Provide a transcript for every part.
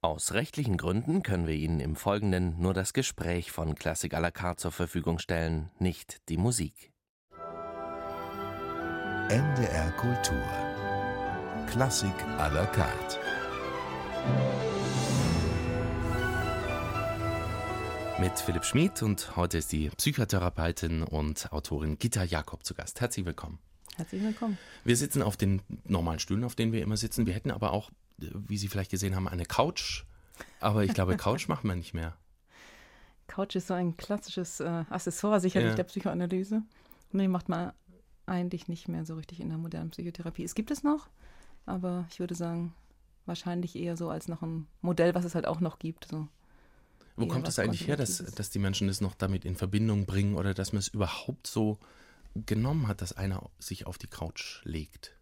Aus rechtlichen Gründen können wir Ihnen im Folgenden nur das Gespräch von Klassik à la carte zur Verfügung stellen, nicht die Musik. NDR Kultur. Klassik à la carte. Mit Philipp Schmid und heute ist die Psychotherapeutin und Autorin Gitta Jakob zu Gast. Herzlich willkommen. Herzlich willkommen. Wir sitzen auf den normalen Stühlen, auf denen wir immer sitzen. Wir hätten aber auch, wie Sie vielleicht gesehen haben, eine Couch. Aber ich glaube, Couch machen wir nicht mehr. Couch ist so ein klassisches Accessoire sicherlich der Psychoanalyse. Nee, macht man eigentlich nicht mehr so richtig in der modernen Psychotherapie. Es gibt es noch, aber ich würde sagen, wahrscheinlich eher so als noch ein Modell, was es halt auch noch gibt. So. Wo kommt das eigentlich her, dass die Menschen das noch damit in Verbindung bringen oder dass man es überhaupt so genommen hat, dass einer sich auf die Couch legt?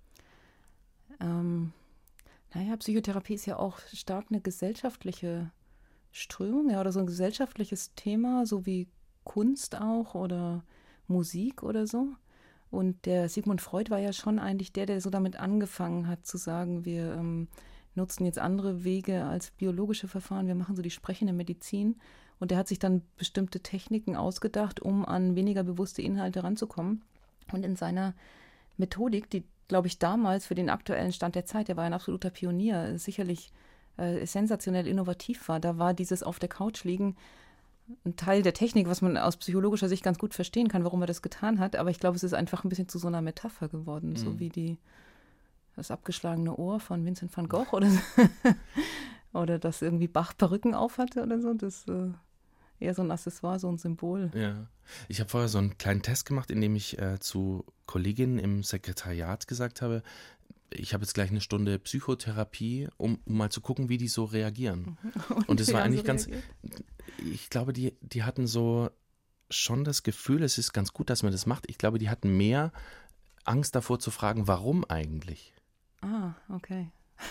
Psychotherapie ist ja auch stark eine gesellschaftliche Strömung, ja, oder so ein gesellschaftliches Thema, so wie Kunst auch oder Musik oder so. Und der Sigmund Freud war ja schon eigentlich der so damit angefangen hat zu sagen, wir nutzen jetzt andere Wege als biologische Verfahren, wir machen so die sprechende Medizin. Und der hat sich dann bestimmte Techniken ausgedacht, um an weniger bewusste Inhalte ranzukommen. Und in seiner Methodik, die, glaube ich, damals für den aktuellen Stand der Zeit, der war ein absoluter Pionier, sicherlich sensationell innovativ war, da war dieses auf der Couch liegen ein Teil der Technik, was man aus psychologischer Sicht ganz gut verstehen kann, warum er das getan hat. Aber ich glaube, es ist einfach ein bisschen zu so einer Metapher geworden, so wie das abgeschlagene Ohr von Vincent van Gogh oder so. Oder dass irgendwie Bach Perücken aufhatte oder so. Das eher so ein Accessoire, so ein Symbol. Ja, ich habe vorher so einen kleinen Test gemacht, in dem ich zu Kolleginnen im Sekretariat gesagt habe, ich habe jetzt gleich eine Stunde Psychotherapie, um mal zu gucken, wie die so reagieren. Und es war eigentlich ganz, ich glaube, die hatten so schon das Gefühl, es ist ganz gut, dass man das macht. Ich glaube, die hatten mehr Angst davor zu fragen, warum eigentlich. Ah, okay.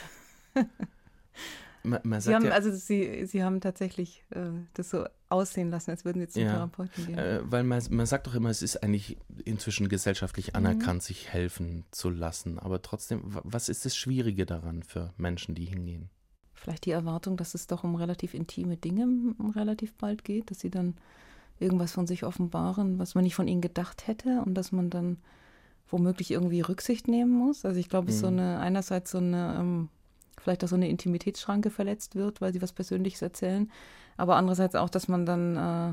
Man sagt Sie haben tatsächlich das so aussehen lassen, als würden Sie jetzt zum Therapeuten gehen. Weil man sagt doch immer, es ist eigentlich inzwischen gesellschaftlich anerkannt, sich helfen zu lassen. Aber trotzdem, was ist das Schwierige daran für Menschen, die hingehen? Vielleicht die Erwartung, dass es doch um relativ intime Dinge relativ bald geht, dass sie dann irgendwas von sich offenbaren, was man nicht von ihnen gedacht hätte und dass man dann womöglich irgendwie Rücksicht nehmen muss. Also ich glaube, es ist einerseits so eine vielleicht auch so eine Intimitätsschranke verletzt wird, weil sie was Persönliches erzählen, aber andererseits auch, dass man dann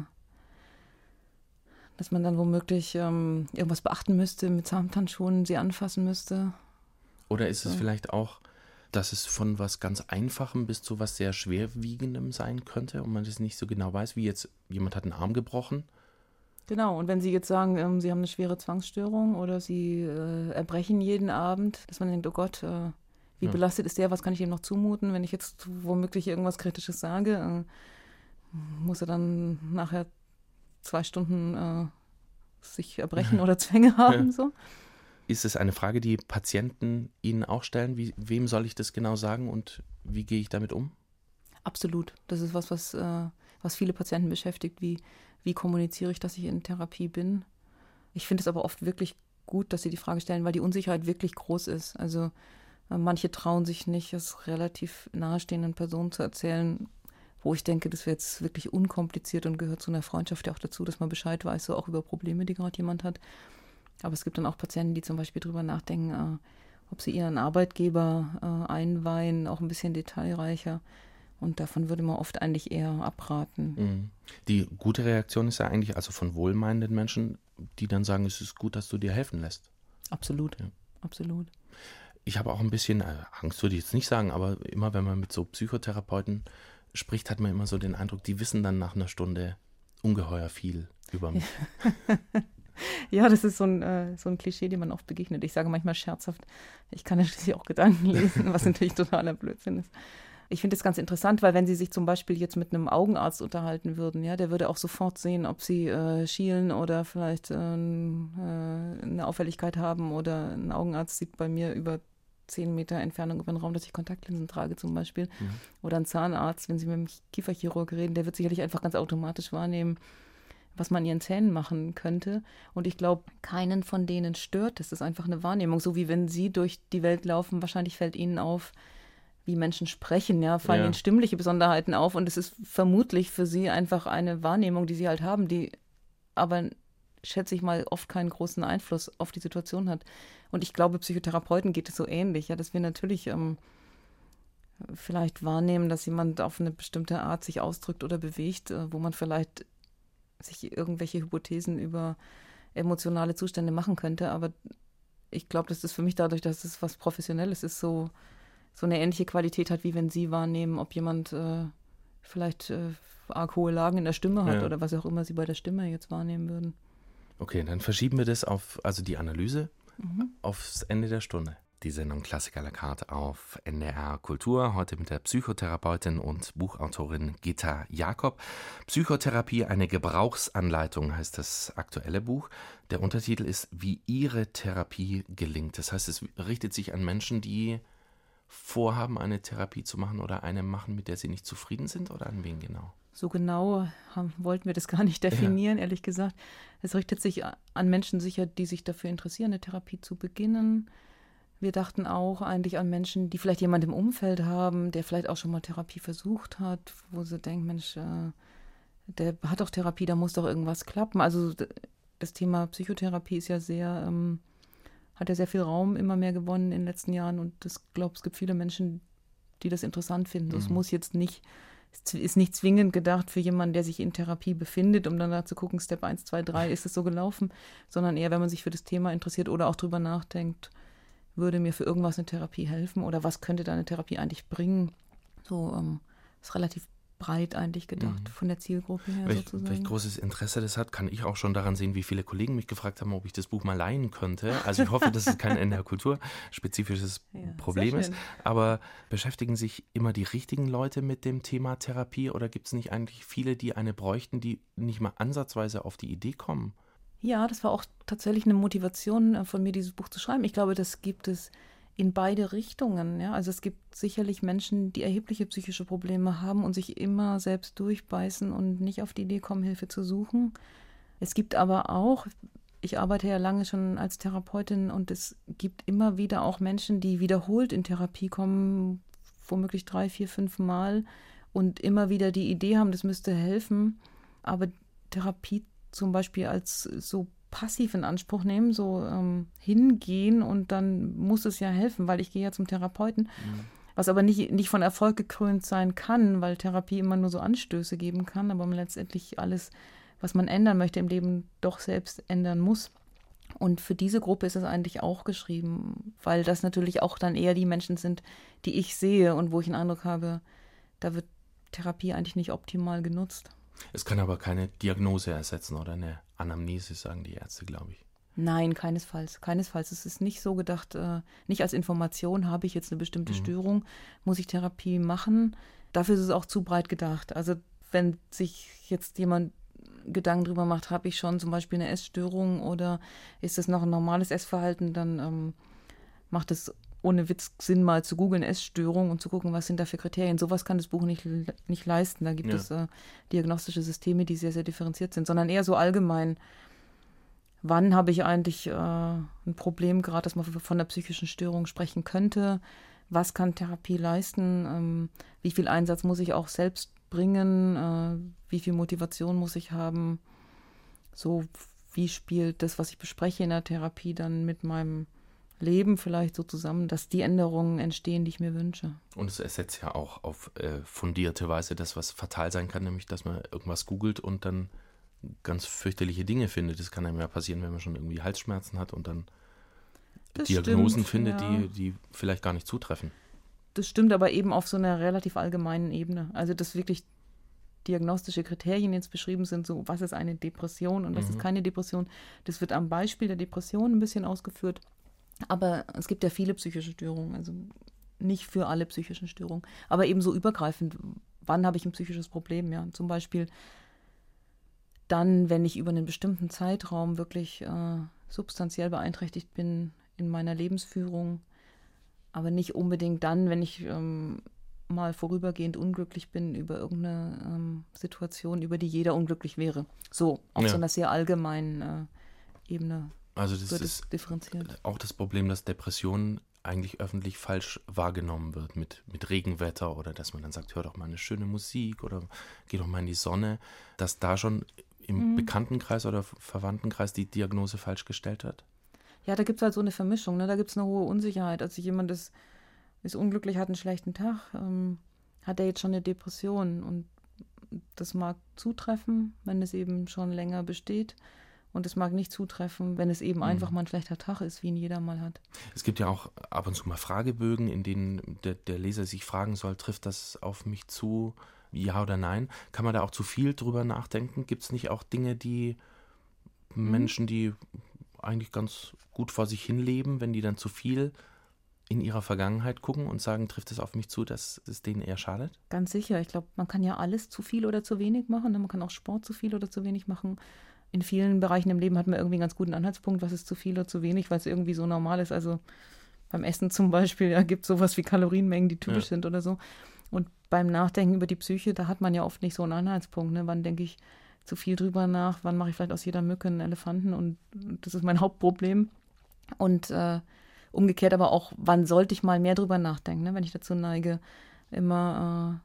womöglich irgendwas beachten müsste, mit Samthandschuhen sie anfassen müsste. Oder ist es vielleicht auch, dass es von was ganz Einfachem bis zu was sehr Schwerwiegendem sein könnte und man das nicht so genau weiß, wie jetzt jemand hat einen Arm gebrochen? Genau, und wenn Sie jetzt sagen, Sie haben eine schwere Zwangsstörung oder Sie erbrechen jeden Abend, dass man denkt, oh Gott, wie belastet ist der, was kann ich ihm noch zumuten? Wenn ich jetzt womöglich irgendwas Kritisches sage, muss er dann nachher 2 Stunden sich erbrechen oder Zwänge haben? So? Ist es eine Frage, die Patienten Ihnen auch stellen? Wem soll ich das genau sagen und wie gehe ich damit um? Absolut. Das ist was viele Patienten beschäftigt. Wie kommuniziere ich, dass ich in Therapie bin? Ich finde es aber oft wirklich gut, dass Sie die Frage stellen, weil die Unsicherheit wirklich groß ist. Also manche trauen sich nicht, es relativ nahestehenden Personen zu erzählen, wo ich denke, das wäre jetzt wirklich unkompliziert und gehört zu einer Freundschaft ja auch dazu, dass man Bescheid weiß, so auch über Probleme, die gerade jemand hat. Aber es gibt dann auch Patienten, die zum Beispiel drüber nachdenken, ob sie ihren Arbeitgeber einweihen, auch ein bisschen detailreicher. Und davon würde man oft eigentlich eher abraten. Die gute Reaktion ist ja eigentlich also von wohlmeinenden Menschen, die dann sagen, es ist gut, dass du dir helfen lässt. Absolut, absolut. Ich habe auch ein bisschen, Angst würde ich jetzt nicht sagen, aber immer wenn man mit so Psychotherapeuten spricht, hat man immer so den Eindruck, die wissen dann nach einer Stunde ungeheuer viel über mich. Ja, das ist so ein Klischee, dem man oft begegnet. Ich sage manchmal scherzhaft, ich kann ja schließlich auch Gedanken lesen, was natürlich totaler Blödsinn ist. Ich finde es ganz interessant, weil wenn Sie sich zum Beispiel jetzt mit einem Augenarzt unterhalten würden, ja, der würde auch sofort sehen, ob Sie schielen oder vielleicht eine Auffälligkeit haben oder ein Augenarzt sieht bei mir über 10 Meter Entfernung über den Raum, dass ich Kontaktlinsen trage zum Beispiel. Oder ein Zahnarzt, wenn Sie mit einem Kieferchirurg reden, der wird sicherlich einfach ganz automatisch wahrnehmen, was man an ihren Zähnen machen könnte. Und ich glaube, keinen von denen stört. Das ist einfach eine Wahrnehmung. So wie wenn Sie durch die Welt laufen, wahrscheinlich fällt Ihnen auf, wie Menschen sprechen, ja, fallen ihnen stimmliche Besonderheiten auf und es ist vermutlich für sie einfach eine Wahrnehmung, die sie halt haben, die aber, schätze ich mal, oft keinen großen Einfluss auf die Situation hat. Und ich glaube, Psychotherapeuten geht es so ähnlich, ja, dass wir natürlich vielleicht wahrnehmen, dass jemand auf eine bestimmte Art sich ausdrückt oder bewegt, wo man vielleicht sich irgendwelche Hypothesen über emotionale Zustände machen könnte, aber ich glaube, dass das für mich dadurch, dass es was Professionelles ist, so eine ähnliche Qualität hat, wie wenn Sie wahrnehmen, ob jemand vielleicht arg hohe Lagen in der Stimme hat oder was auch immer Sie bei der Stimme jetzt wahrnehmen würden. Okay, dann verschieben wir das also die Analyse aufs Ende der Stunde. Die Sendung Klassik à la carte auf NDR Kultur, heute mit der Psychotherapeutin und Buchautorin Gitta Jakob. Psychotherapie, eine Gebrauchsanleitung heißt das aktuelle Buch. Der Untertitel ist Wie Ihre Therapie gelingt. Das heißt, es richtet sich an Menschen, die vorhaben, eine Therapie zu machen oder eine machen, mit der sie nicht zufrieden sind, oder an wen genau? So genau wollten wir das gar nicht definieren, ehrlich gesagt. Es richtet sich an Menschen sicher, die sich dafür interessieren, eine Therapie zu beginnen. Wir dachten auch eigentlich an Menschen, die vielleicht jemand im Umfeld haben, der vielleicht auch schon mal Therapie versucht hat, wo sie denken, Mensch, der hat doch Therapie, da muss doch irgendwas klappen. Also das Thema Psychotherapie ist ja hat ja sehr viel Raum immer mehr gewonnen in den letzten Jahren und ich glaube, es gibt viele Menschen, die das interessant finden. Es muss jetzt nicht, es ist nicht zwingend gedacht für jemanden, der sich in Therapie befindet, um dann da zu gucken, Step 1, 2, 3, ist es so gelaufen, sondern eher, wenn man sich für das Thema interessiert oder auch drüber nachdenkt, würde mir für irgendwas eine Therapie helfen oder was könnte da eine Therapie eigentlich bringen? So ist relativ breit eigentlich gedacht von der Zielgruppe her sozusagen. Welch großes Interesse das hat, kann ich auch schon daran sehen, wie viele Kollegen mich gefragt haben, ob ich das Buch mal leihen könnte. Also ich hoffe, dass es kein NDR Kultur spezifisches Problem ist. Aber beschäftigen sich immer die richtigen Leute mit dem Thema Therapie oder gibt es nicht eigentlich viele, die eine bräuchten, die nicht mal ansatzweise auf die Idee kommen? Ja, das war auch tatsächlich eine Motivation von mir, dieses Buch zu schreiben. Ich glaube, das gibt es in beide Richtungen. Ja? Also es gibt sicherlich Menschen, die erhebliche psychische Probleme haben und sich immer selbst durchbeißen und nicht auf die Idee kommen, Hilfe zu suchen. Es gibt aber auch, ich arbeite ja lange schon als Therapeutin und es gibt immer wieder auch Menschen, die wiederholt in Therapie kommen, womöglich 3, 4, 5 Mal und immer wieder die Idee haben, das müsste helfen, aber Therapie zum Beispiel als so passiv in Anspruch nehmen, so hingehen und dann muss es ja helfen, weil ich gehe ja zum Therapeuten, was aber nicht von Erfolg gekrönt sein kann, weil Therapie immer nur so Anstöße geben kann, aber man letztendlich alles, was man ändern möchte im Leben, doch selbst ändern muss. Und für diese Gruppe ist es eigentlich auch geschrieben, weil das natürlich auch dann eher die Menschen sind, die ich sehe und wo ich den Eindruck habe, da wird Therapie eigentlich nicht optimal genutzt. Es kann aber keine Diagnose ersetzen oder eine Anamnese, sagen die Ärzte, glaube ich. Nein, keinesfalls. Keinesfalls. Es ist nicht so gedacht, nicht als Information, habe ich jetzt eine bestimmte Störung, muss ich Therapie machen. Dafür ist es auch zu breit gedacht. Also wenn sich jetzt jemand Gedanken drüber macht, habe ich schon zum Beispiel eine Essstörung oder ist das noch ein normales Essverhalten, dann macht es ohne Witz Sinn, mal zu googeln, Essstörung und zu gucken, was sind da für Kriterien. Sowas kann das Buch nicht leisten. Da gibt es diagnostische Systeme, die sehr, sehr differenziert sind, sondern eher so allgemein. Wann habe ich eigentlich ein Problem, gerade dass man von einer psychischen Störung sprechen könnte? Was kann Therapie leisten? Wie viel Einsatz muss ich auch selbst bringen? Wie viel Motivation muss ich haben? So, wie spielt das, was ich bespreche in der Therapie, dann mit meinem Leben vielleicht so zusammen, dass die Änderungen entstehen, die ich mir wünsche. Und es ersetzt ja auch auf fundierte Weise das, was fatal sein kann, nämlich, dass man irgendwas googelt und dann ganz fürchterliche Dinge findet. Das kann einem ja passieren, wenn man schon irgendwie Halsschmerzen hat und dann das Diagnosen stimmt, findet, die vielleicht gar nicht zutreffen. Das stimmt, aber eben auf so einer relativ allgemeinen Ebene. Also, dass wirklich diagnostische Kriterien jetzt beschrieben sind, so was ist eine Depression und was ist keine Depression. Das wird am Beispiel der Depression ein bisschen ausgeführt. Aber es gibt ja viele psychische Störungen, also nicht für alle psychischen Störungen, aber eben so übergreifend, wann habe ich ein psychisches Problem? Ja, zum Beispiel dann, wenn ich über einen bestimmten Zeitraum wirklich substanziell beeinträchtigt bin in meiner Lebensführung, aber nicht unbedingt dann, wenn ich mal vorübergehend unglücklich bin über irgendeine Situation, über die jeder unglücklich wäre. So, auf so einer sehr allgemeinen Ebene. Also das ist differenziert. Auch das Problem, dass Depressionen eigentlich öffentlich falsch wahrgenommen wird mit Regenwetter oder dass man dann sagt, hör doch mal eine schöne Musik oder geh doch mal in die Sonne, dass da schon im Bekanntenkreis oder Verwandtenkreis die Diagnose falsch gestellt wird? Ja, da gibt es halt so eine Vermischung, ne? Da gibt es eine hohe Unsicherheit. Also jemand ist unglücklich, hat einen schlechten Tag, hat er jetzt schon eine Depression und das mag zutreffen, wenn es eben schon länger besteht. Und es mag nicht zutreffen, wenn es eben einfach mal ein schlechter Tag ist, wie ihn jeder mal hat. Es gibt ja auch ab und zu mal Fragebögen, in denen der Leser sich fragen soll, trifft das auf mich zu, ja oder nein? Kann man da auch zu viel drüber nachdenken? Gibt es nicht auch Dinge, die Menschen, die eigentlich ganz gut vor sich hin leben, wenn die dann zu viel in ihrer Vergangenheit gucken und sagen, trifft es auf mich zu, dass es denen eher schadet? Ganz sicher. Ich glaube, man kann ja alles zu viel oder zu wenig machen. Man kann auch Sport zu viel oder zu wenig machen. In vielen Bereichen im Leben hat man irgendwie einen ganz guten Anhaltspunkt, was ist zu viel oder zu wenig, weil es irgendwie so normal ist. Also beim Essen zum Beispiel, ja, gibt es sowas wie Kalorienmengen, die typisch sind oder so. Und beim Nachdenken über die Psyche, da hat man ja oft nicht so einen Anhaltspunkt. Ne? Wann denke ich zu viel drüber nach? Wann mache ich vielleicht aus jeder Mücke einen Elefanten? Und das ist mein Hauptproblem. Und umgekehrt aber auch, wann sollte ich mal mehr drüber nachdenken? Ne? Wenn ich dazu neige, immer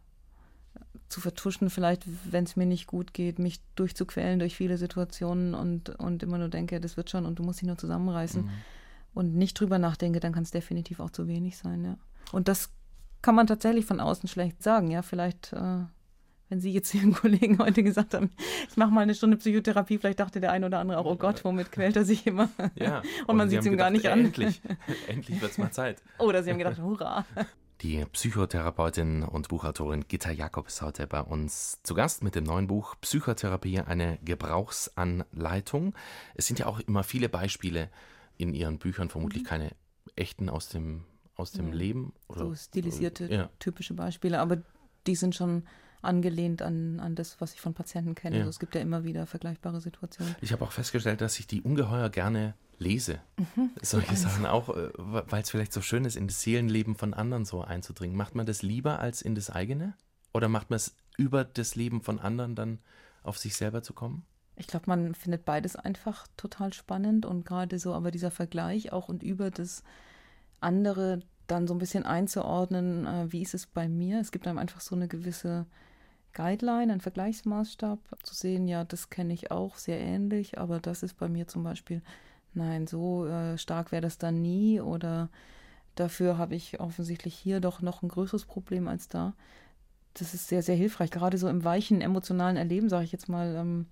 zu vertuschen, vielleicht, wenn es mir nicht gut geht, mich durchzuquälen durch viele Situationen und immer nur denke, das wird schon und du musst dich nur zusammenreißen und nicht drüber nachdenke, dann kann es definitiv auch zu wenig sein, ja. Und das kann man tatsächlich von außen schlecht sagen, ja, vielleicht, wenn Sie jetzt Ihren Kollegen heute gesagt haben, ich mache mal eine Stunde Psychotherapie, vielleicht dachte der eine oder andere auch, oh Gott, womit quält er sich immer? Ja. Und man sieht es ihm gar nicht an. Endlich wird es mal Zeit. Oder Sie haben gedacht, hurra. Die Psychotherapeutin und Buchautorin Gitta Jakob ist heute bei uns zu Gast mit dem neuen Buch Psychotherapie, eine Gebrauchsanleitung. Es sind ja auch immer viele Beispiele in Ihren Büchern, vermutlich keine echten aus dem Leben. Oder so stilisierte, typische Beispiele, aber die sind schon angelehnt an das, was ich von Patienten kenne. Ja. Also es gibt ja immer wieder vergleichbare Situationen. Ich habe auch festgestellt, dass ich die ungeheuer gerne lese. Solche Sachen auch, weil es vielleicht so schön ist, in das Seelenleben von anderen so einzudringen. Macht man das lieber als in das eigene? Oder macht man es über das Leben von anderen dann auf sich selber zu kommen? Ich glaube, man findet beides einfach total spannend und gerade so, aber dieser Vergleich auch und über das andere dann so ein bisschen einzuordnen, wie ist es bei mir? Es gibt einem einfach so eine gewisse Guideline, einen Vergleichsmaßstab, zu sehen, ja, das kenne ich auch sehr ähnlich, aber das ist bei mir zum Beispiel, nein, so stark wäre das dann nie oder dafür habe ich offensichtlich hier doch noch ein größeres Problem als da. Das ist sehr, sehr hilfreich, gerade so im weichen emotionalen Erleben, sage ich jetzt mal,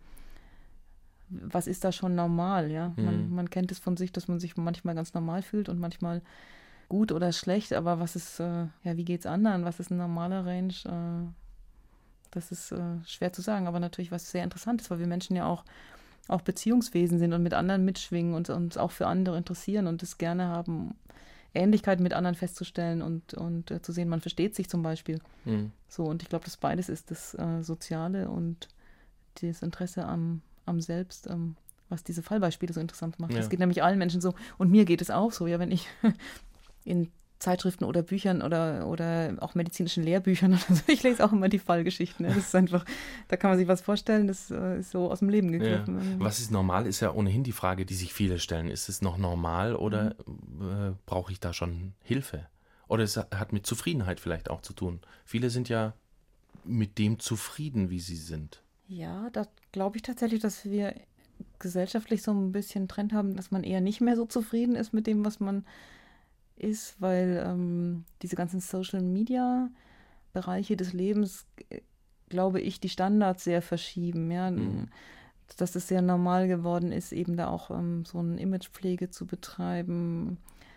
was ist da schon normal, ja? Man kennt es von sich, dass man sich manchmal ganz normal fühlt und manchmal gut oder schlecht, aber was ist, wie geht's anderen? Was ist ein normaler Range? Das ist schwer zu sagen, aber natürlich was sehr Interessantes, weil wir Menschen ja auch Beziehungswesen sind und mit anderen mitschwingen und uns auch für andere interessieren und es gerne haben, Ähnlichkeiten mit anderen festzustellen und zu sehen, man versteht sich zum Beispiel. So, und ich glaube, das beides ist das Soziale und das Interesse am Selbst, was diese Fallbeispiele so interessant macht. Das geht nämlich allen Menschen so und mir geht es auch so, ja, wenn ich in Zeitschriften oder Büchern oder auch medizinischen Lehrbüchern oder so. Ich lese auch immer die Fallgeschichten. Ne? Das ist einfach, da kann man sich was vorstellen, das ist so aus dem Leben gegriffen. Ja. Was ist normal, ist ja ohnehin die Frage, die sich viele stellen. Ist es noch normal oder brauche ich da schon Hilfe? Oder es hat mit Zufriedenheit vielleicht auch zu tun. Viele sind ja mit dem zufrieden, wie sie sind. Ja, da glaube ich tatsächlich, dass wir gesellschaftlich so ein bisschen Trend haben, dass man eher nicht mehr so zufrieden ist mit dem, was man ist, weil diese ganzen Social-Media-Bereiche des Lebens, glaube ich, die Standards sehr verschieben, ja, dass es sehr normal geworden ist, eben da auch so eine Imagepflege zu betreiben,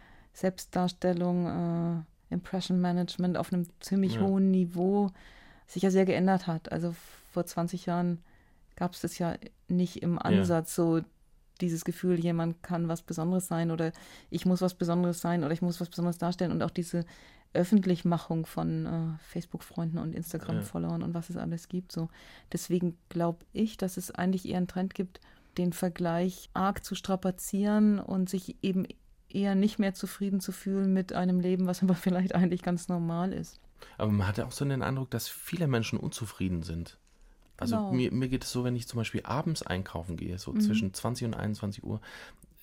Selbstdarstellung, Impression Management auf einem ziemlich hohen Niveau sich ja sehr geändert hat. Also vor 20 Jahren gab es das ja nicht im Ansatz so dieses Gefühl, jemand kann was Besonderes sein oder ich muss was Besonderes sein oder ich muss was Besonderes darstellen und auch diese Öffentlichmachung von Facebook-Freunden und Instagram-Followern und was es alles gibt. So. Deswegen glaube ich, dass es eigentlich eher einen Trend gibt, den Vergleich arg zu strapazieren und sich eben eher nicht mehr zufrieden zu fühlen mit einem Leben, was aber vielleicht eigentlich ganz normal ist. Aber man hat ja auch so den Eindruck, dass viele Menschen unzufrieden sind. Also mir geht es so, wenn ich zum Beispiel abends einkaufen gehe, so zwischen 20 und 21 Uhr,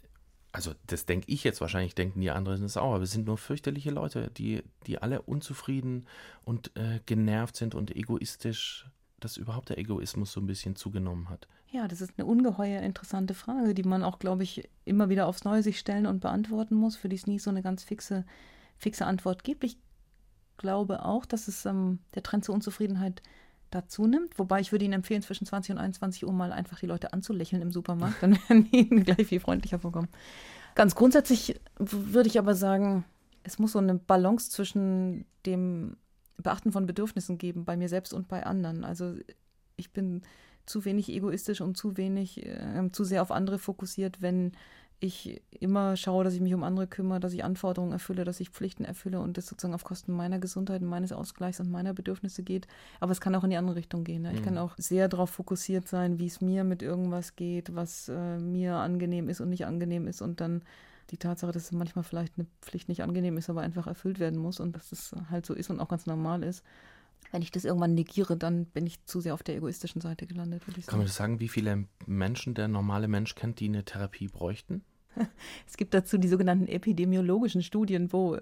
also das denke ich jetzt, wahrscheinlich denken die anderen das auch, aber es sind nur fürchterliche Leute, die alle unzufrieden und genervt sind und egoistisch, dass überhaupt der Egoismus so ein bisschen zugenommen hat. Ja, das ist eine ungeheuer interessante Frage, die man auch, glaube ich, immer wieder aufs Neue sich stellen und beantworten muss, für die es nie so eine ganz fixe Antwort gibt. Ich glaube auch, dass es der Trend zur Unzufriedenheit dazu nimmt. Wobei ich würde Ihnen empfehlen, zwischen 20 und 21 Uhr mal einfach die Leute anzulächeln im Supermarkt. Dann werden die Ihnen gleich viel freundlicher vorkommen. Ganz grundsätzlich würde ich aber sagen, es muss so eine Balance zwischen dem Beachten von Bedürfnissen geben, bei mir selbst und bei anderen. Also ich bin zu wenig egoistisch und zu sehr auf andere fokussiert, wenn ich immer schaue, dass ich mich um andere kümmere, dass ich Anforderungen erfülle, dass ich Pflichten erfülle und das sozusagen auf Kosten meiner Gesundheit, meines Ausgleichs und meiner Bedürfnisse geht. Aber es kann auch in die andere Richtung gehen. Ne? Ich kann auch sehr darauf fokussiert sein, wie es mir mit irgendwas geht, was mir angenehm ist und nicht angenehm ist. Und dann die Tatsache, dass manchmal vielleicht eine Pflicht nicht angenehm ist, aber einfach erfüllt werden muss und dass es halt so ist und auch ganz normal ist. Wenn ich das irgendwann negiere, dann bin ich zu sehr auf der egoistischen Seite gelandet, würde ich sagen. Kann man das sagen, wie viele Menschen der normale Mensch kennt, die eine Therapie bräuchten? Es gibt dazu die sogenannten epidemiologischen Studien, wo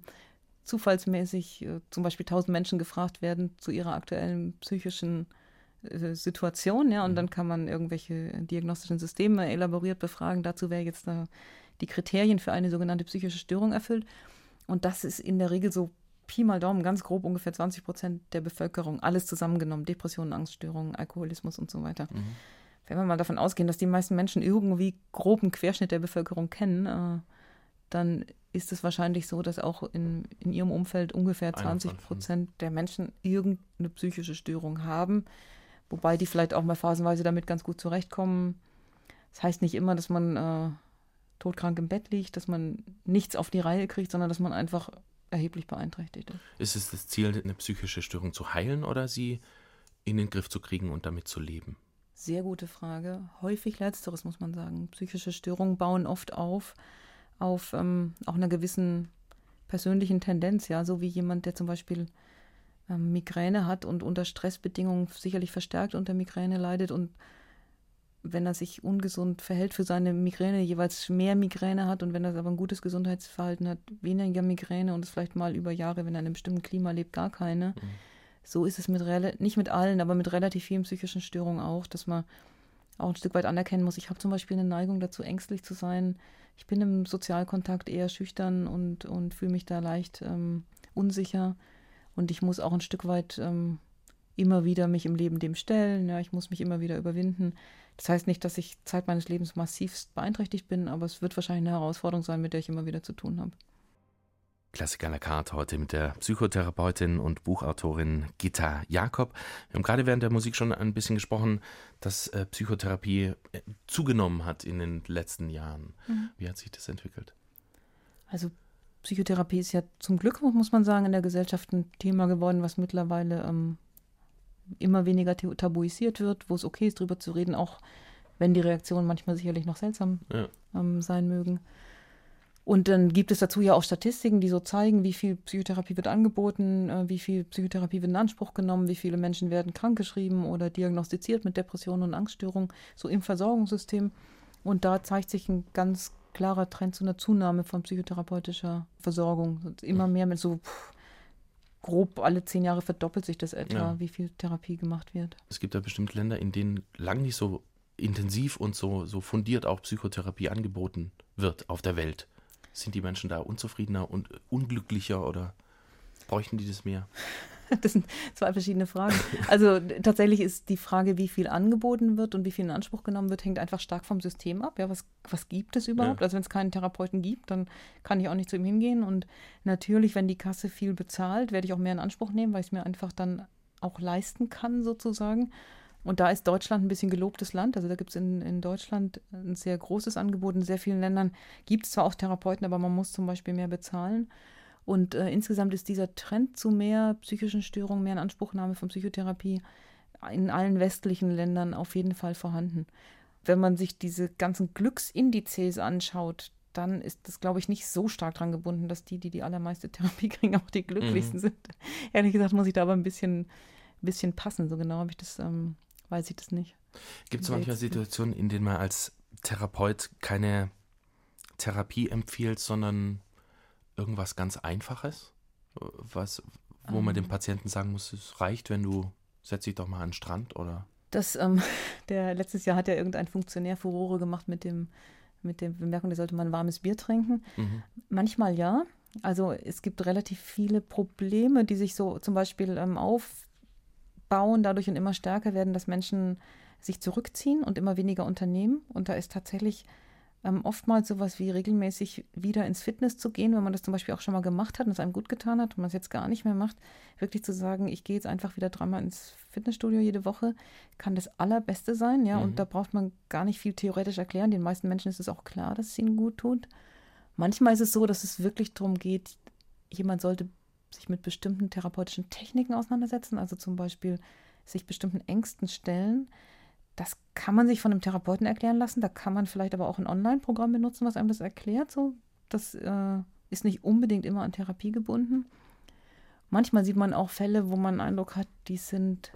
zufallsmäßig zum Beispiel 1000 Menschen gefragt werden zu ihrer aktuellen psychischen Situation. Ja, und dann kann man irgendwelche diagnostischen Systeme elaboriert befragen. Dazu wäre jetzt die Kriterien für eine sogenannte psychische Störung erfüllt. Und das ist in der Regel so Pi mal Daumen, ganz grob ungefähr 20% der Bevölkerung, alles zusammengenommen, Depressionen, Angststörungen, Alkoholismus und so weiter. Wenn wir mal davon ausgehen, dass die meisten Menschen irgendwie groben Querschnitt der Bevölkerung kennen, dann ist es wahrscheinlich so, dass auch in ihrem Umfeld ungefähr 20% der Menschen irgendeine psychische Störung haben, wobei die vielleicht auch mal phasenweise damit ganz gut zurechtkommen. Das heißt nicht immer, dass man todkrank im Bett liegt, dass man nichts auf die Reihe kriegt, sondern dass man einfach erheblich beeinträchtigt ist. Ist es das Ziel, eine psychische Störung zu heilen oder sie in den Griff zu kriegen und damit zu leben? Sehr gute Frage. Häufig Letzteres, muss man sagen. Psychische Störungen bauen oft auf auch einer gewissen persönlichen Tendenz, ja, so wie jemand, der zum Beispiel Migräne hat und unter Stressbedingungen sicherlich verstärkt unter Migräne leidet und wenn er sich ungesund verhält für seine Migräne, jeweils mehr Migräne hat und wenn er aber ein gutes Gesundheitsverhalten hat, weniger Migräne und es vielleicht mal über Jahre, wenn er in einem bestimmten Klima lebt, gar keine. So ist es nicht mit allen, aber mit relativ vielen psychischen Störungen auch, dass man auch ein Stück weit anerkennen muss. Ich habe zum Beispiel eine Neigung dazu, ängstlich zu sein. Ich bin im Sozialkontakt eher schüchtern und fühle mich da leicht unsicher. Und ich muss auch ein Stück weit immer wieder mich im Leben dem stellen. Ja, ich muss mich immer wieder überwinden. Das heißt nicht, dass ich Zeit meines Lebens massivst beeinträchtigt bin, aber es wird wahrscheinlich eine Herausforderung sein, mit der ich immer wieder zu tun habe. Klassik à la carte heute mit der Psychotherapeutin und Buchautorin Gitta Jakob. Wir haben gerade während der Musik schon ein bisschen gesprochen, dass Psychotherapie zugenommen hat in den letzten Jahren. Wie hat sich das entwickelt? Also Psychotherapie ist ja zum Glück, muss man sagen, in der Gesellschaft ein Thema geworden, was mittlerweile immer weniger tabuisiert wird, wo es okay ist, drüber zu reden, auch wenn die Reaktionen manchmal sicherlich noch seltsam sein mögen. Und dann gibt es dazu ja auch Statistiken, die so zeigen, wie viel Psychotherapie wird angeboten, wie viel Psychotherapie wird in Anspruch genommen, wie viele Menschen werden krankgeschrieben oder diagnostiziert mit Depressionen und Angststörungen, so im Versorgungssystem. Und da zeigt sich ein ganz klarer Trend zu einer Zunahme von psychotherapeutischer Versorgung. Immer mehr mit so grob alle 10 Jahre verdoppelt sich das etwa, wie viel Therapie gemacht wird. Es gibt ja bestimmt Länder, in denen lang nicht so intensiv und so fundiert auch Psychotherapie angeboten wird auf der Welt. Sind die Menschen da unzufriedener und unglücklicher oder bräuchten die das mehr? Das sind 2 verschiedene Fragen. Also tatsächlich ist die Frage, wie viel angeboten wird und wie viel in Anspruch genommen wird, hängt einfach stark vom System ab. Ja, was gibt es überhaupt? Also wenn es keinen Therapeuten gibt, dann kann ich auch nicht zu ihm hingehen. Und natürlich, wenn die Kasse viel bezahlt, werde ich auch mehr in Anspruch nehmen, weil ich es mir einfach dann auch leisten kann sozusagen. Und da ist Deutschland ein bisschen gelobtes Land. Also da gibt es in Deutschland ein sehr großes Angebot. In sehr vielen Ländern gibt es zwar auch Therapeuten, aber man muss zum Beispiel mehr bezahlen. Und insgesamt ist dieser Trend zu mehr psychischen Störungen, mehr Inanspruchnahme von Psychotherapie in allen westlichen Ländern auf jeden Fall vorhanden. Wenn man sich diese ganzen Glücksindizes anschaut, dann ist das, glaube ich, nicht so stark dran gebunden, dass die allermeiste Therapie kriegen, auch die glücklichsten sind. Ehrlich gesagt muss ich da aber ein bisschen passen. So genau weiß ich das nicht. Gibt es manchmal Situationen, in denen man als Therapeut keine Therapie empfiehlst, sondern irgendwas ganz Einfaches, wo man dem Patienten sagen muss, es reicht, wenn du setz dich doch mal an den Strand, oder? Letztes Jahr hat ja irgendein Funktionär Furore gemacht mit der Bemerkung, der sollte mal ein warmes Bier trinken. Manchmal ja. Also es gibt relativ viele Probleme, die sich so zum Beispiel aufbauen, dadurch und immer stärker werden, dass Menschen sich zurückziehen und immer weniger unternehmen. Und da ist tatsächlich oftmals sowas wie regelmäßig wieder ins Fitness zu gehen, wenn man das zum Beispiel auch schon mal gemacht hat und es einem gut getan hat und man es jetzt gar nicht mehr macht, wirklich zu sagen, ich gehe jetzt einfach wieder 3-mal ins Fitnessstudio jede Woche, kann das Allerbeste sein, ja, und da braucht man gar nicht viel theoretisch erklären. Den meisten Menschen ist es auch klar, dass es ihnen gut tut. Manchmal ist es so, dass es wirklich darum geht, jemand sollte sich mit bestimmten therapeutischen Techniken auseinandersetzen, also zum Beispiel sich bestimmten Ängsten stellen. Das kann man sich von einem Therapeuten erklären lassen, da kann man vielleicht aber auch ein Online-Programm benutzen, was einem das erklärt. So. Das ist nicht unbedingt immer an Therapie gebunden. Manchmal sieht man auch Fälle, wo man den Eindruck hat, die sind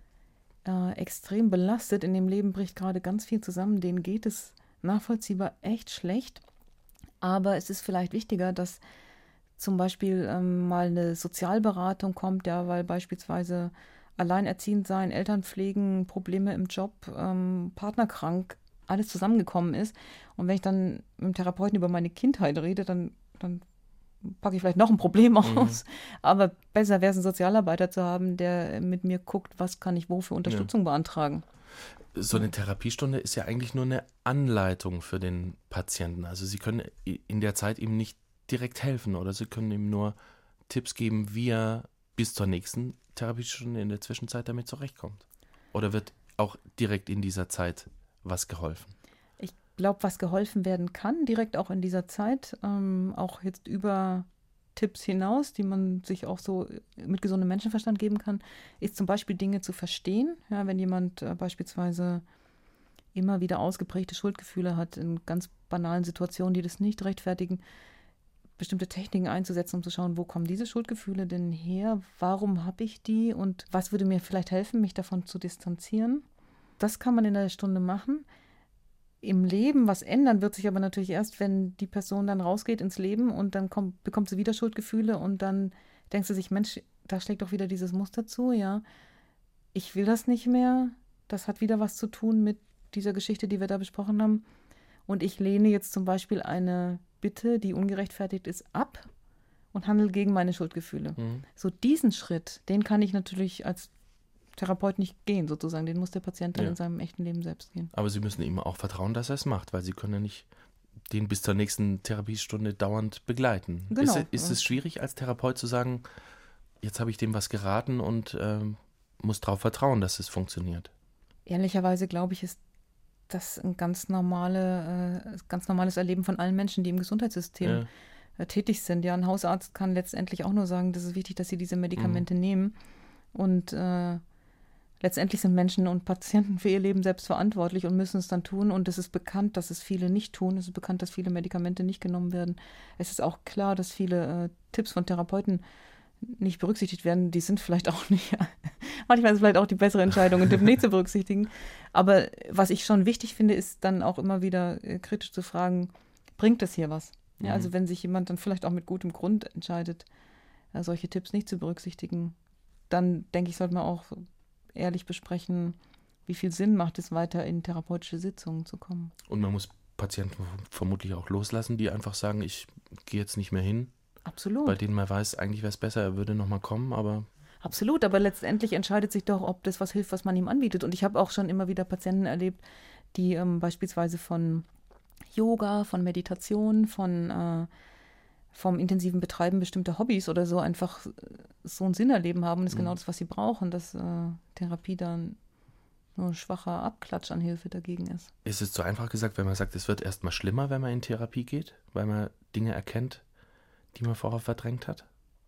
extrem belastet. In dem Leben bricht gerade ganz viel zusammen, denen geht es nachvollziehbar echt schlecht. Aber es ist vielleicht wichtiger, dass zum Beispiel mal eine Sozialberatung kommt, ja, weil beispielsweise alleinerziehend sein, Eltern pflegen, Probleme im Job, Partner krank, alles zusammengekommen ist. Und wenn ich dann mit dem Therapeuten über meine Kindheit rede, dann packe ich vielleicht noch ein Problem aus. Aber besser wäre es, einen Sozialarbeiter zu haben, der mit mir guckt, was kann ich wo für Unterstützung beantragen. So eine Therapiestunde ist ja eigentlich nur eine Anleitung für den Patienten. Also Sie können in der Zeit ihm nicht direkt helfen oder Sie können ihm nur Tipps geben, wie er bis zur nächsten Therapiestunde in der Zwischenzeit damit zurechtkommt. Oder wird auch direkt in dieser Zeit was geholfen? Ich glaube, was geholfen werden kann, direkt auch in dieser Zeit, auch jetzt über Tipps hinaus, die man sich auch so mit gesundem Menschenverstand geben kann, ist zum Beispiel Dinge zu verstehen. Ja, wenn jemand beispielsweise immer wieder ausgeprägte Schuldgefühle hat in ganz banalen Situationen, die das nicht rechtfertigen, bestimmte Techniken einzusetzen, um zu schauen, wo kommen diese Schuldgefühle denn her, warum habe ich die und was würde mir vielleicht helfen, mich davon zu distanzieren. Das kann man in der Stunde machen. Im Leben was ändern wird sich aber natürlich erst, wenn die Person dann rausgeht ins Leben und dann bekommt sie wieder Schuldgefühle und dann denkt sie sich, Mensch, da schlägt doch wieder dieses Muster zu, ja, ich will das nicht mehr, das hat wieder was zu tun mit dieser Geschichte, die wir da besprochen haben und ich lehne jetzt zum Beispiel eine Bitte, die ungerechtfertigt ist, ab und handle gegen meine Schuldgefühle. So diesen Schritt, den kann ich natürlich als Therapeut nicht gehen, sozusagen. Den muss der Patient dann in seinem echten Leben selbst gehen. Aber Sie müssen ihm auch vertrauen, dass er es macht, weil Sie können ja nicht den bis zur nächsten Therapiestunde dauernd begleiten. Genau. Ist es schwierig, als Therapeut zu sagen, jetzt habe ich dem was geraten und muss darauf vertrauen, dass es funktioniert? Ehrlicherweise glaube ich, ist das ein ganz normales Erleben von allen Menschen, die im Gesundheitssystem tätig sind. Ja, ein Hausarzt kann letztendlich auch nur sagen, das ist wichtig, dass sie diese Medikamente nehmen. Und letztendlich sind Menschen und Patienten für ihr Leben selbst verantwortlich und müssen es dann tun. Und es ist bekannt, dass es viele nicht tun. Es ist bekannt, dass viele Medikamente nicht genommen werden. Es ist auch klar, dass viele Tipps von Therapeuten nicht berücksichtigt werden. Die sind vielleicht auch nicht, manchmal ist es vielleicht auch die bessere Entscheidung, einen Tipp nicht zu berücksichtigen. Aber was ich schon wichtig finde, ist dann auch immer wieder kritisch zu fragen, bringt das hier was? Ja, also wenn sich jemand dann vielleicht auch mit gutem Grund entscheidet, solche Tipps nicht zu berücksichtigen, dann denke ich, sollte man auch ehrlich besprechen, wie viel Sinn macht es, weiter in therapeutische Sitzungen zu kommen. Und man muss Patienten vermutlich auch loslassen, die einfach sagen, ich gehe jetzt nicht mehr hin. Absolut. Bei denen man weiß, eigentlich wäre es besser, er würde nochmal kommen, aber... Absolut, aber letztendlich entscheidet sich doch, ob das was hilft, was man ihm anbietet. Und ich habe auch schon immer wieder Patienten erlebt, die beispielsweise von Yoga, von Meditation, vom intensiven Betreiben bestimmter Hobbys oder so einfach so einen Sinn erleben haben. Und das ist genau das, was sie brauchen, dass Therapie dann nur ein schwacher Abklatsch an Hilfe dagegen ist. Ist es zu einfach gesagt, wenn man sagt, es wird erstmal schlimmer, wenn man in Therapie geht, weil man Dinge erkennt, die man vorher verdrängt hat?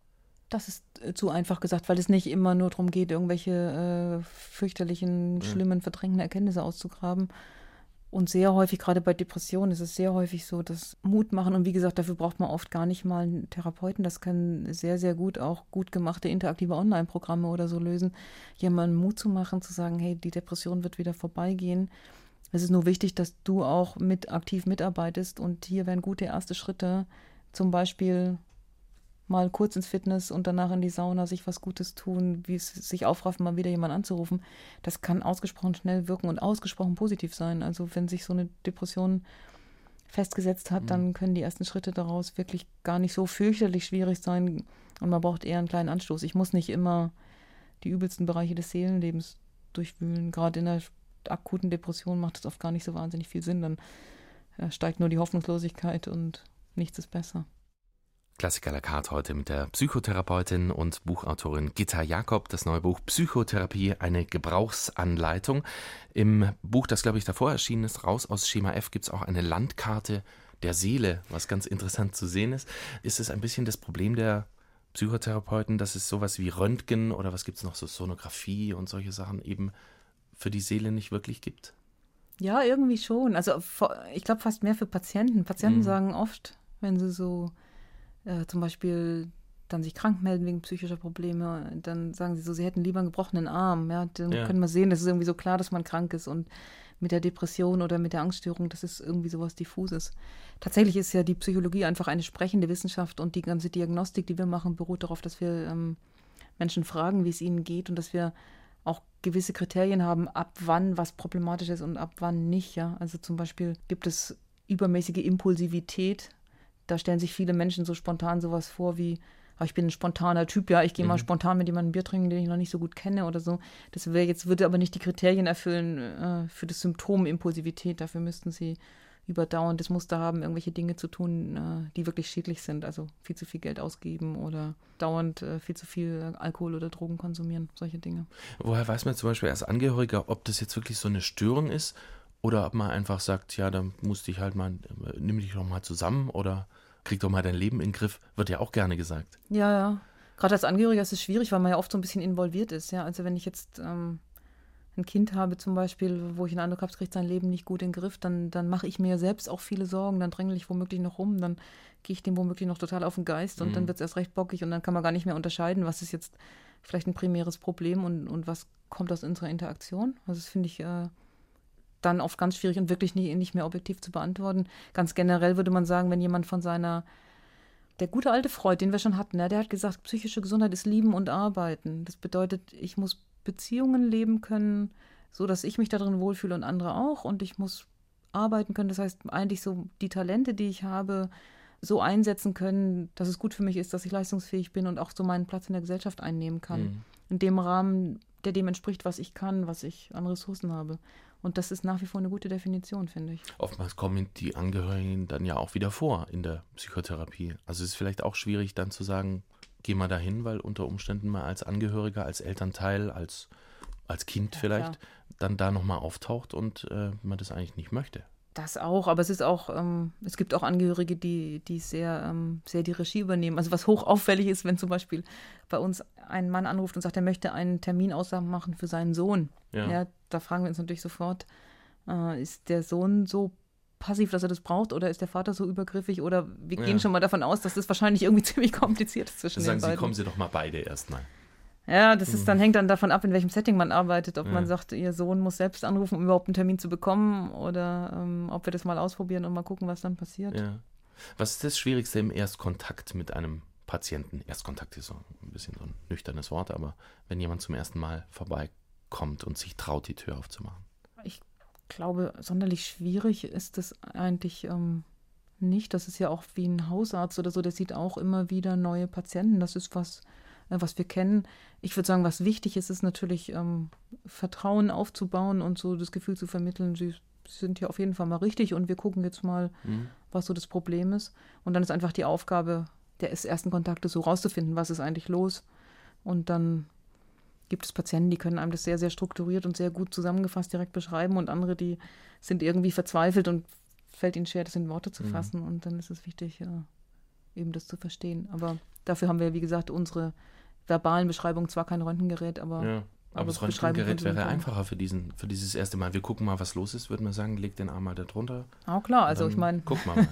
Das ist zu einfach gesagt, weil es nicht immer nur darum geht, irgendwelche fürchterlichen, schlimmen, verdrängten Erkenntnisse auszugraben. Und sehr häufig, gerade bei Depressionen, ist es sehr häufig so, dass Mut machen. Und wie gesagt, dafür braucht man oft gar nicht mal einen Therapeuten. Das können sehr, sehr gut auch gut gemachte interaktive Online-Programme oder so lösen, jemandem Mut zu machen, zu sagen, hey, die Depression wird wieder vorbeigehen. Es ist nur wichtig, dass du auch aktiv mitarbeitest und hier wären gute erste Schritte, zum Beispiel mal kurz ins Fitness und danach in die Sauna, sich was Gutes tun, wie es sich aufraffen, mal wieder jemanden anzurufen. Das kann ausgesprochen schnell wirken und ausgesprochen positiv sein. Also wenn sich so eine Depression festgesetzt hat, dann können die ersten Schritte daraus wirklich gar nicht so fürchterlich schwierig sein und man braucht eher einen kleinen Anstoß. Ich muss nicht immer die übelsten Bereiche des Seelenlebens durchwühlen. Gerade in der akuten Depression macht es oft gar nicht so wahnsinnig viel Sinn. Dann steigt nur die Hoffnungslosigkeit und nichts ist besser. Klassik à la carte heute mit der Psychotherapeutin und Buchautorin Gitta Jakob. Das neue Buch Psychotherapie, eine Gebrauchsanleitung. Im Buch, das, glaube ich, davor erschienen ist, Raus aus Schema F, gibt es auch eine Landkarte der Seele, was ganz interessant zu sehen ist. Ist es ein bisschen das Problem der Psychotherapeuten, dass es sowas wie Röntgen oder was gibt es noch, so Sonographie und solche Sachen eben für die Seele nicht wirklich gibt? Ja, irgendwie schon. Also ich glaube fast mehr für Patienten. Patienten sagen oft, wenn sie so zum Beispiel dann sich krank melden wegen psychischer Probleme, dann sagen sie so, sie hätten lieber einen gebrochenen Arm. Ja, dann können wir sehen, das ist irgendwie so klar, dass man krank ist. Und mit der Depression oder mit der Angststörung, das ist irgendwie sowas Diffuses. Tatsächlich ist ja die Psychologie einfach eine sprechende Wissenschaft und die ganze Diagnostik, die wir machen, beruht darauf, dass wir Menschen fragen, wie es ihnen geht und dass wir auch gewisse Kriterien haben, ab wann was problematisch ist und ab wann nicht. Ja? Also zum Beispiel gibt es übermäßige Impulsivität. Da stellen sich viele Menschen so spontan sowas vor wie, ich bin ein spontaner Typ, ja, ich gehe mal spontan mit jemandem Bier trinken, den ich noch nicht so gut kenne oder so. Das würde aber nicht die Kriterien erfüllen für das Symptom Impulsivität. Dafür müssten sie überdauernd das Muster haben, irgendwelche Dinge zu tun, die wirklich schädlich sind. Also viel zu viel Geld ausgeben oder dauernd viel zu viel Alkohol oder Drogen konsumieren, solche Dinge. Woher weiß man zum Beispiel als Angehöriger, ob das jetzt wirklich so eine Störung ist oder ob man einfach sagt, ja, dann musst dich halt mal, nimm dich doch mal zusammen oder krieg doch mal dein Leben in den Griff, wird ja auch gerne gesagt. Ja, ja. Gerade als Angehöriger ist es schwierig, weil man ja oft so ein bisschen involviert ist. Ja? Also wenn ich jetzt ein Kind habe zum Beispiel, wo ich den Eindruck habe, es kriegt sein Leben nicht gut in den Griff, dann mache ich mir selbst auch viele Sorgen, dann drängel ich womöglich noch rum, dann gehe ich dem womöglich noch total auf den Geist und dann wird es erst recht bockig und dann kann man gar nicht mehr unterscheiden, was ist jetzt vielleicht ein primäres Problem und was kommt aus unserer Interaktion. Also das finde ich dann oft ganz schwierig und wirklich nicht mehr objektiv zu beantworten. Ganz generell würde man sagen, wenn jemand von der gute alte Freud, den wir schon hatten, der hat gesagt, psychische Gesundheit ist Lieben und Arbeiten. Das bedeutet, ich muss Beziehungen leben können, so dass ich mich darin wohlfühle und andere auch und ich muss arbeiten können. Das heißt, eigentlich so die Talente, die ich habe, so einsetzen können, dass es gut für mich ist, dass ich leistungsfähig bin und auch so meinen Platz in der Gesellschaft einnehmen kann. In dem Rahmen, der dem entspricht, was ich kann, was ich an Ressourcen habe. Und das ist nach wie vor eine gute Definition, finde ich. Oftmals kommen die Angehörigen dann ja auch wieder vor in der Psychotherapie. Also es ist vielleicht auch schwierig dann zu sagen, geh mal dahin, weil unter Umständen mal als Angehöriger, als Elternteil, als Kind vielleicht, dann da nochmal auftaucht und man das eigentlich nicht möchte. Das auch, aber es ist auch, es gibt auch Angehörige, die sehr die Regie übernehmen. Also was hoch auffällig ist, wenn zum Beispiel bei uns ein Mann anruft und sagt, er möchte einen Termin ausmachen für seinen Sohn. Ja, da fragen wir uns natürlich sofort, ist der Sohn so passiv, dass er das braucht, oder ist der Vater so übergriffig, oder wir gehen schon mal davon aus, dass das wahrscheinlich irgendwie ziemlich kompliziert ist zwischen den beiden. Sagen Sie, kommen Sie doch mal beide erstmal. Ja, das ist hängt dann davon ab, in welchem Setting man arbeitet, ob man sagt, Ihr Sohn muss selbst anrufen, um überhaupt einen Termin zu bekommen, oder ob wir das mal ausprobieren und mal gucken, was dann passiert. Ja. Was ist das Schwierigste im Erstkontakt mit einem Patienten? Erstkontakt ist so ein bisschen so ein nüchternes Wort, aber wenn jemand zum ersten Mal vorbeikommt und sich traut, die Tür aufzumachen. Ich glaube, sonderlich schwierig ist das eigentlich nicht. Das ist ja auch wie ein Hausarzt oder so, der sieht auch immer wieder neue Patienten. Das ist was wir kennen. Ich würde sagen, was wichtig ist, ist natürlich Vertrauen aufzubauen und so das Gefühl zu vermitteln, sie sind hier auf jeden Fall mal richtig und wir gucken jetzt mal, was so das Problem ist. Und dann ist einfach die Aufgabe des ersten Kontaktes so rauszufinden, was ist eigentlich los. Und dann gibt es Patienten, die können einem das sehr, sehr strukturiert und sehr gut zusammengefasst direkt beschreiben und andere, die sind irgendwie verzweifelt und fällt ihnen schwer, das in Worte zu fassen. Und dann ist es wichtig, eben das zu verstehen. Aber dafür haben wir, wie gesagt, unsere verbalen Beschreibungen, zwar kein Röntgengerät, aber das Röntgengerät wäre einfacher für dieses erste Mal. Wir gucken mal, was los ist, würde man sagen, leg den Arm mal da drunter. Auch klar, also ich meine, guck mal.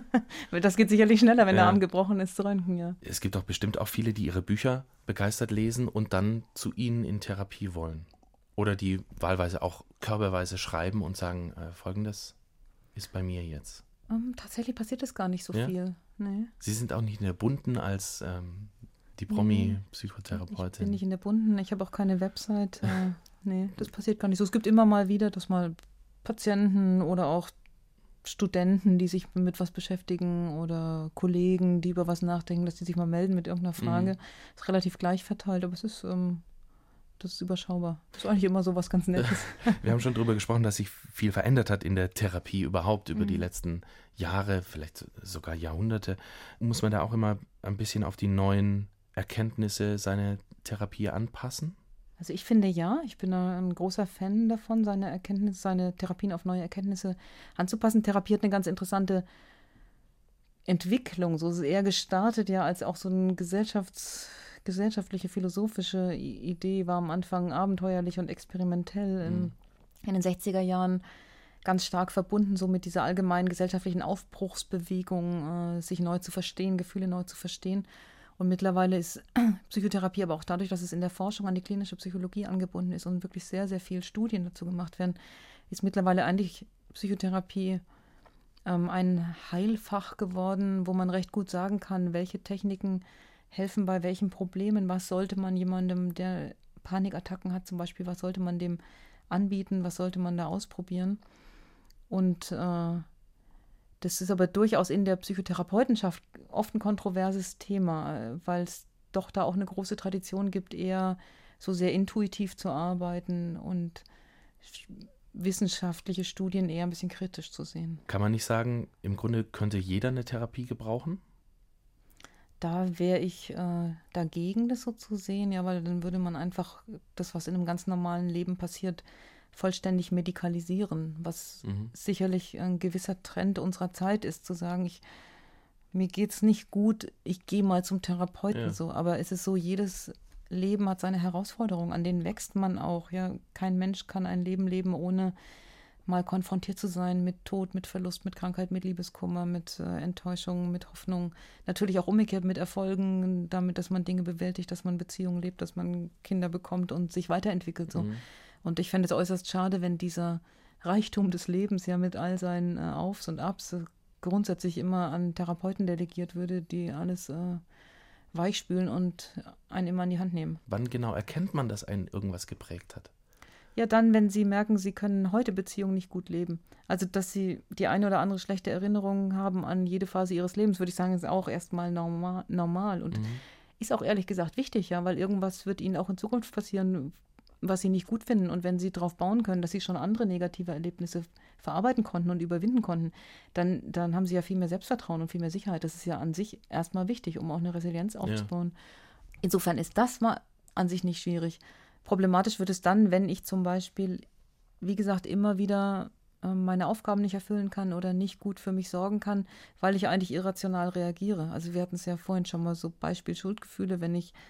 Das geht sicherlich schneller, wenn der Arm gebrochen ist, zu röntgen, ja. Es gibt doch bestimmt auch viele, die ihre Bücher begeistert lesen und dann zu Ihnen in Therapie wollen. Oder die wahlweise auch körperweise schreiben und sagen, Folgendes ist bei mir jetzt. Tatsächlich passiert das gar nicht so Ja? viel. Nee. Sie sind auch nicht in der Bunten als die Promi-Psychotherapeutin. Ich bin nicht in der Bunten, ich habe auch keine Website. Nee, das passiert gar nicht so. Es gibt immer mal wieder, dass mal Patienten oder auch Studenten, die sich mit was beschäftigen oder Kollegen, die über was nachdenken, dass die sich mal melden mit irgendeiner Frage. Ist relativ gleich verteilt, aber es ist, das ist überschaubar. Das ist eigentlich immer so was ganz Nettes. Wir haben schon darüber gesprochen, dass sich viel verändert hat in der Therapie überhaupt über die letzten Jahre, vielleicht sogar Jahrhunderte. Muss man da auch immer ein bisschen auf die neuen Erkenntnisse seine Therapie anpassen? Also ich finde ja, ich bin ein großer Fan davon, seine Therapien auf neue Erkenntnisse anzupassen. Therapie hat eine ganz interessante Entwicklung. So ist es eher gestartet ja als auch so eine gesellschaftliche, philosophische Idee, war am Anfang abenteuerlich und experimentell in den 60er Jahren ganz stark verbunden so mit dieser allgemeinen gesellschaftlichen Aufbruchsbewegung, sich neu zu verstehen, Gefühle neu zu verstehen. Und mittlerweile ist Psychotherapie aber auch dadurch, dass es in der Forschung an die klinische Psychologie angebunden ist und wirklich sehr, sehr viel Studien dazu gemacht werden, ist mittlerweile eigentlich Psychotherapie ein Heilfach geworden, wo man recht gut sagen kann, welche Techniken helfen bei welchen Problemen, was sollte man jemandem, der Panikattacken hat zum Beispiel, was sollte man dem anbieten, was sollte man da ausprobieren. Und das ist aber durchaus in der Psychotherapeutenschaft oft ein kontroverses Thema, weil es doch da auch eine große Tradition gibt, eher so sehr intuitiv zu arbeiten und wissenschaftliche Studien eher ein bisschen kritisch zu sehen. Kann man nicht sagen, im Grunde könnte jeder eine Therapie gebrauchen? Da wäre ich dagegen, das so zu sehen, ja, weil dann würde man einfach das, was in einem ganz normalen Leben passiert, vollständig medikalisieren, was sicherlich ein gewisser Trend unserer Zeit ist, zu sagen, mir geht's nicht gut, ich gehe mal zum Therapeuten so. Aber es ist so, jedes Leben hat seine Herausforderungen, an denen wächst man auch. Ja, kein Mensch kann ein Leben leben, ohne mal konfrontiert zu sein mit Tod, mit Verlust, mit Krankheit, mit Liebeskummer, mit Enttäuschung, mit Hoffnung. Natürlich auch umgekehrt mit Erfolgen, damit, dass man Dinge bewältigt, dass man Beziehungen lebt, dass man Kinder bekommt und sich weiterentwickelt. So. Und ich fände es äußerst schade, wenn dieser Reichtum des Lebens ja mit all seinen Aufs und Abs grundsätzlich immer an Therapeuten delegiert würde, die alles weichspülen und einen immer in die Hand nehmen. Wann genau erkennt man, dass einen irgendwas geprägt hat? Ja, dann, wenn sie merken, sie können heute Beziehungen nicht gut leben. Also, dass sie die eine oder andere schlechte Erinnerung haben an jede Phase ihres Lebens, würde ich sagen, ist auch erstmal normal. Und ist auch ehrlich gesagt wichtig, ja, weil irgendwas wird ihnen auch in Zukunft passieren, was sie nicht gut finden. Und wenn sie darauf bauen können, dass sie schon andere negative Erlebnisse verarbeiten konnten und überwinden konnten, dann haben sie ja viel mehr Selbstvertrauen und viel mehr Sicherheit. Das ist ja an sich erstmal wichtig, um auch eine Resilienz aufzubauen. Ja. Insofern ist das mal an sich nicht schwierig. Problematisch wird es dann, wenn ich zum Beispiel, wie gesagt, immer wieder meine Aufgaben nicht erfüllen kann oder nicht gut für mich sorgen kann, weil ich eigentlich irrational reagiere. Also wir hatten es ja vorhin schon mal so Beispiel Schuldgefühle, wenn mich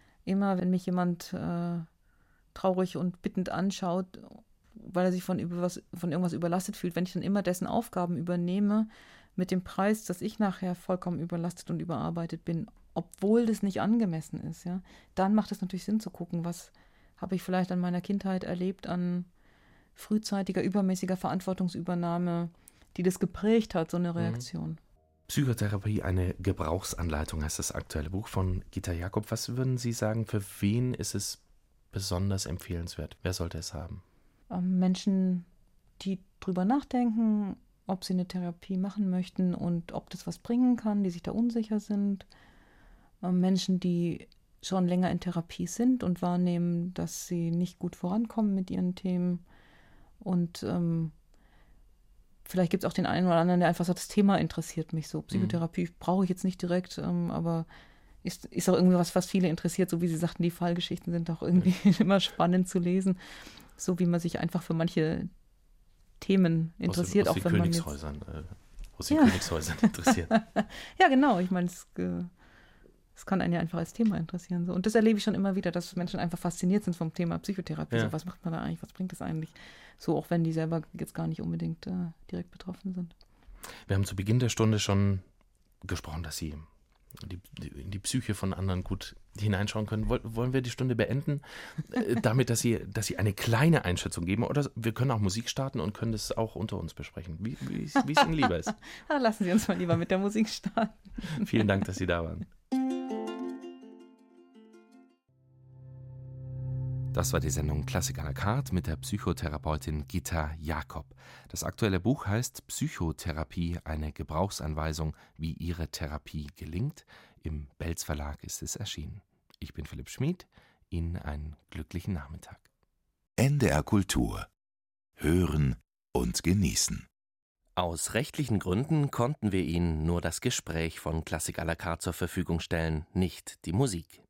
jemand traurig und bittend anschaut, weil er sich von irgendwas überlastet fühlt, wenn ich dann immer dessen Aufgaben übernehme, mit dem Preis, dass ich nachher vollkommen überlastet und überarbeitet bin, obwohl das nicht angemessen ist, ja, dann macht es natürlich Sinn zu gucken, was habe ich vielleicht an meiner Kindheit erlebt, an frühzeitiger, übermäßiger Verantwortungsübernahme, die das geprägt hat, so eine Reaktion. Psychotherapie, eine Gebrauchsanleitung heißt das aktuelle Buch von Gita Jakob. Was würden Sie sagen, für wen ist es besonders empfehlenswert? Wer sollte es haben? Menschen, die drüber nachdenken, ob sie eine Therapie machen möchten und ob das was bringen kann, die sich da unsicher sind. Menschen, die schon länger in Therapie sind und wahrnehmen, dass sie nicht gut vorankommen mit ihren Themen. Und vielleicht gibt es auch den einen oder anderen, der einfach sagt, das Thema interessiert mich so. Psychotherapie brauche ich jetzt nicht direkt, aber ist auch irgendwie was viele interessiert, so wie Sie sagten, die Fallgeschichten sind auch irgendwie immer spannend zu lesen, so wie man sich einfach für manche Themen interessiert. Aus den Königshäusern interessiert. Ja, genau, ich meine, es kann einen ja einfach als Thema interessieren. So. Und das erlebe ich schon immer wieder, dass Menschen einfach fasziniert sind vom Thema Psychotherapie. Ja. So, was macht man da eigentlich, was bringt das eigentlich? So, auch wenn die selber jetzt gar nicht unbedingt direkt betroffen sind. Wir haben zu Beginn der Stunde schon gesprochen, dass Sie in die Psyche von anderen gut hineinschauen können. Wollen wir die Stunde beenden, damit, dass Sie eine kleine Einschätzung geben? Oder wir können auch Musik starten und können das auch unter uns besprechen, wie es Ihnen lieber ist. Lassen Sie uns mal lieber mit der Musik starten. Vielen Dank, dass Sie da waren. Das war die Sendung Klassik à la carte mit der Psychotherapeutin Gitta Jakob. Das aktuelle Buch heißt Psychotherapie, eine Gebrauchsanweisung, wie Ihre Therapie gelingt. Im Belz Verlag ist es erschienen. Ich bin Philipp Schmid, Ihnen einen glücklichen Nachmittag. NDR Kultur. Hören und genießen. Aus rechtlichen Gründen konnten wir Ihnen nur das Gespräch von Klassik à la carte zur Verfügung stellen, nicht die Musik.